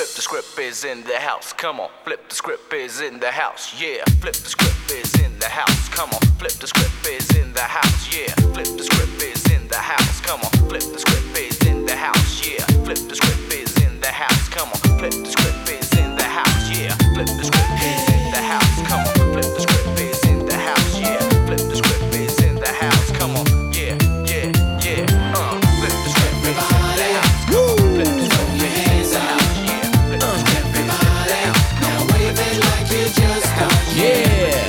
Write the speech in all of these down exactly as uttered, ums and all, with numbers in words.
flip the script is in the house. Come on, flip the script is in the house. Yeah, flip the script is in the house. Come on, flip the script is in the house. Yeah, flip the script is in the house. Come on, flip the script is in the house. Yeah, flip the script is in the house. Come on, flip the script is in the house. Yeah, flip the script is in the house. Come on, flip the script is in the house. Yeah, flip the script is in the house. Come on, yeah, yeah, yeah. Uh, flip the script is in the house. Woo! Flip the script is in the house. Yeah, flip the script is in the house. Now wave it like you just don't. Yeah.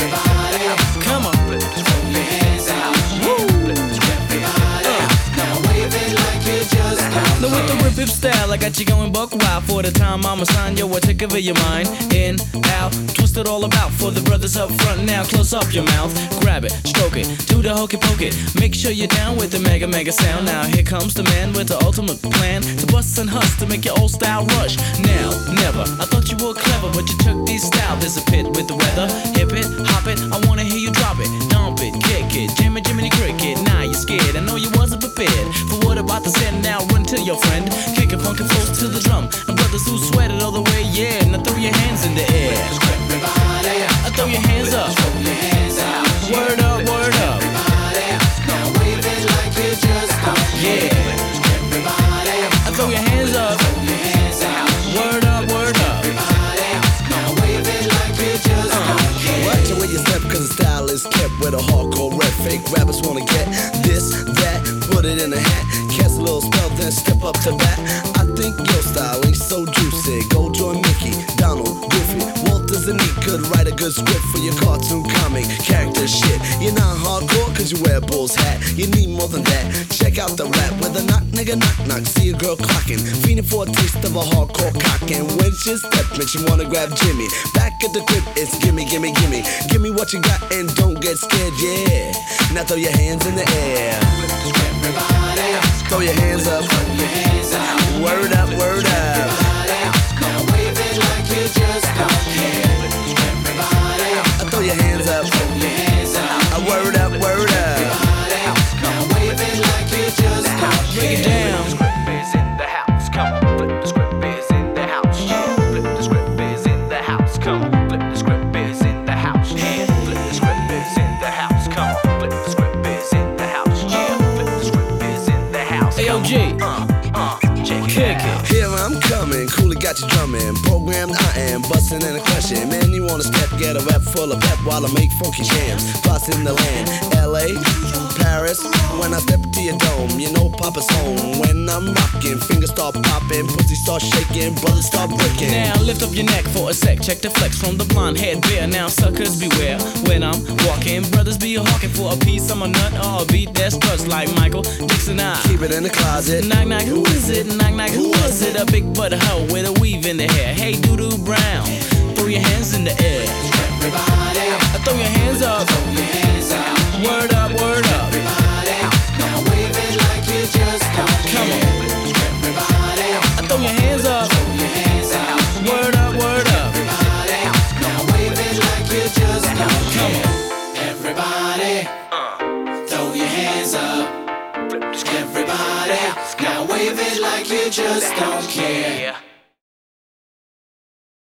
Come on. Flip the script is in the house. Woo! Flip the script is in the house. Now wave it like you just don't. Now with the rip hip style, I got you going buck wild. For the time I'ma sign yo, I take over your mind. In, out, twist it all about. For the brothers up front now, close up your mouth. Grab it, stroke it, do the hokey poke it. Make sure you're down with the mega mega sound. Now here comes the man with the ultimate plan to bust and hust to make your old style rush. Now, never, I thought you were clever, but you took these style. There's a pit with the weather. Hip it, hop it, I wanna hear you drop it. Dump it, kick it, Jimmy Jiminy Cricket. Now you're scared, I know you wasn't prepared for what about to say. Now run to your friend, kick a funky flows to the drum. And brothers who sweat it all the way, yeah. Now throw your hands in the air. Everybody, I throw your hands up. throw your hands out. Word up, word up. Everybody, now wave it like you just don't. Yeah. Everybody, I throw your hands up. throw your hands out. Word up, word up. Everybody, now wave it like you just don't. Watch the way you step, cause the style is kept with a hardcore rap. Fake rappers wanna get this, that, put it in a hat. Cast a little spell, then step up to bat. I think your style ain't so juicy. Go join Mickey, Donald, Goofy, Walters and he could write a good script for your cartoon comic character shit. You're not hardcore cause you wear a bull's hat. You need more than that. Check out the rap with a knock, nigga, knock, knock. See a girl clocking, feeding for a taste of a hardcore cock. And when she step and she wanna grab Jimmy, back at the crib it's gimme, gimme, gimme. Give me what you got and don't get scared, yeah. Now throw your hands in the air. Everybody, Throw your hands up. throw your hands out. Word up, word up. Everybody, now wave it like you just don't care. Everybody, I throw your hands up. throw your hands out. I word up, word up. Everybody, now wave it like you just don't care. Break it down. Flip the script is in the house. Come on, flip the script is in the house. Yeah, flip the script is in the house. Come on, flip the script is in the house. Yeah, flip the script is in the house. Come on, flip the script is in the house. Yeah, flip the script is in the house. A O G. Uh, uh, check Kick it out. it. Here I'm coming, coolly got you drumming. Programmed I am, busting and a crushing. Man, you wanna step, get a rap full of pep while I make funky jams. Spots in the land, L A, Paris. When I step into your dome, you know Papa's home. When I'm rocking, fingers start popping, pussy start shaking, brothers start breaking. Now lift up your neck for a sec. Check the flex from the blonde head bear. Now suckers beware when I'm walking. Brothers be hawking for a piece of my nut or a beat that struts like Michael Dixon. I Keep it in the closet. knock knock, who is it? Knock knock, who was it? A big butt hoe with a weave in the hair. Hey Doodoo Brown, throw your hands in the air. Everybody, I throw your hands up. throw your hands out. Word up, word up. Everybody, now wave it like you just don't Come care. on. Everybody, I throw your hands up. throw your hands out. Word up, word up. Everybody, now wave it like you just don't Come care. on. Everybody, throw your hands up. Everybody, now wave it like you just don't care.